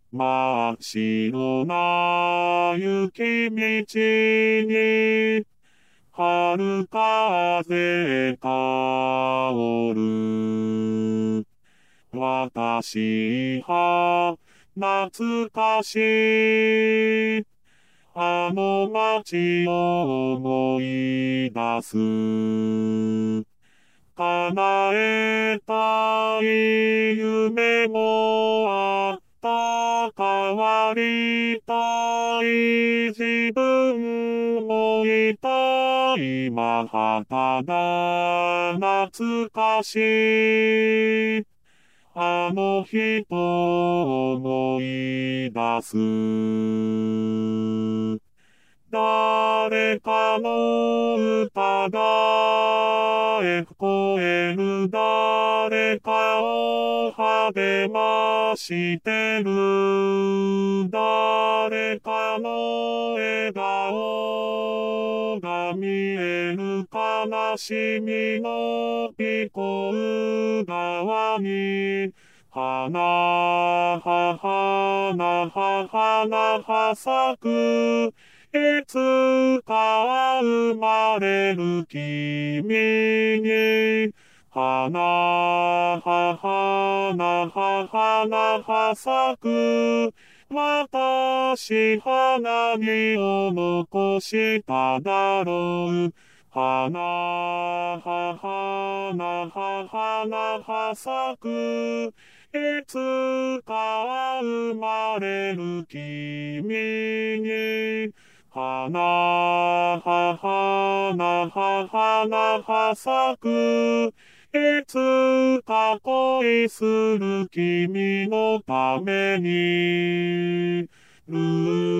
真っ白な雪道に、春風香る。私は懐かしい。あの街を思い出す。叶えたい夢もあった。変わりたい自分もいた。今はただ懐かしい。あの人を思い出す。誰かの歌が聞こえる。誰かを励ましてる。誰かの笑顔が見える。悲しみの聞こえ側に花は花は花は咲く。いつか生まれる君に、花は花は花は咲く。私花にを残しただろう。花は花は花は咲く。いつか生まれる君に、花は花は花は咲く。いつか恋する君のために。